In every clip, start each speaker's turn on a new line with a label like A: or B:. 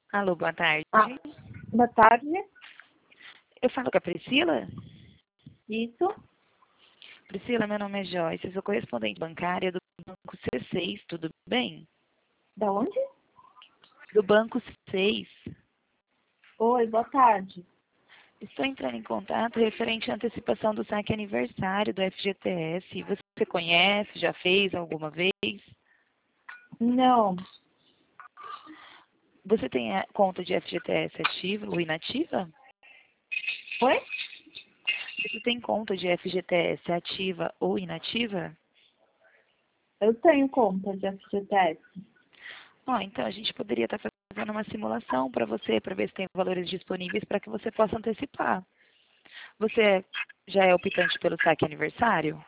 A: Alô, boa tarde.
B: Ah, boa tarde.
A: Eu falo com a Priscila?
B: Isso.
A: Priscila, meu nome é Joyce, eu sou correspondente bancária do Banco C6, tudo bem?
B: Da onde?
A: Do Banco C6.
B: Oi, boa tarde.
A: Estou entrando em contato referente à antecipação do saque aniversário do FGTS. Você conhece, já fez alguma vez?
B: Não.
A: Você tem a conta de FGTS ativa ou inativa?
B: Oi?
A: Você tem conta de FGTS ativa ou inativa?
B: Eu tenho conta de FGTS.
A: Então a gente poderia estar fazendo uma simulação para você, para ver se tem valores disponíveis para que você possa antecipar. Você já é optante pelo saque aniversário?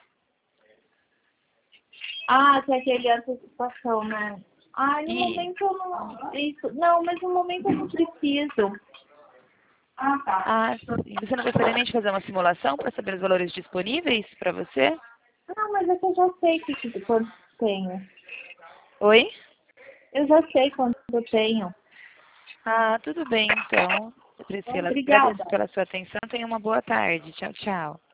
B: Ah, tem aquele antecipação, né? Ah, no
A: E,
B: momento eu não. Isso. Não, mas no momento eu não preciso. Ah, tá.
A: sim. Você não gostaria nem de fazer uma simulação para saber os valores disponíveis para você?
B: Não, mas é que eu já sei quanto tenho.
A: Oi?
B: Eu já sei quanto eu tenho.
A: Tudo bem então. Priscila, agradeço
B: Obrigada.
A: pela sua atenção. Tenha uma boa tarde. Tchau, tchau.